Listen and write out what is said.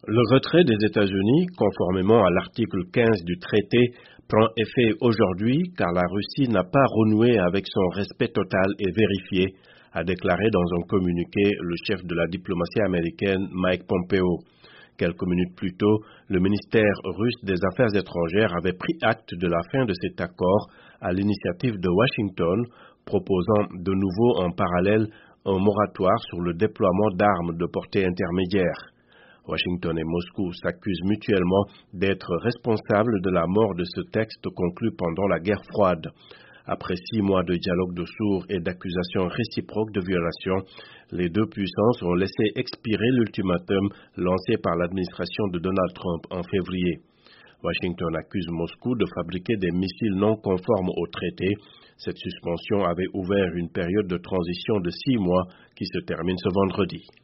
Le retrait des États-Unis, conformément à l'article 15 du traité, prend effet aujourd'hui car la Russie n'a pas renoué avec son respect total et vérifié, a déclaré dans un communiqué le chef de la diplomatie américaine Mike Pompeo. Quelques minutes plus tôt, le ministère russe des Affaires étrangères avait pris acte de la fin de cet accord à l'initiative de Washington, proposant de nouveau en parallèle un moratoire sur le déploiement d'armes de portée intermédiaire. Washington et Moscou s'accusent mutuellement d'être responsables de la mort de ce texte conclu pendant la guerre froide. Après 6 mois de dialogue de sourds et d'accusations réciproques de violation, les deux puissances ont laissé expirer l'ultimatum lancé par l'administration de Donald Trump en février. Washington accuse Moscou de fabriquer des missiles non conformes au traité. Cette suspension avait ouvert une période de transition de 6 mois qui se termine ce vendredi.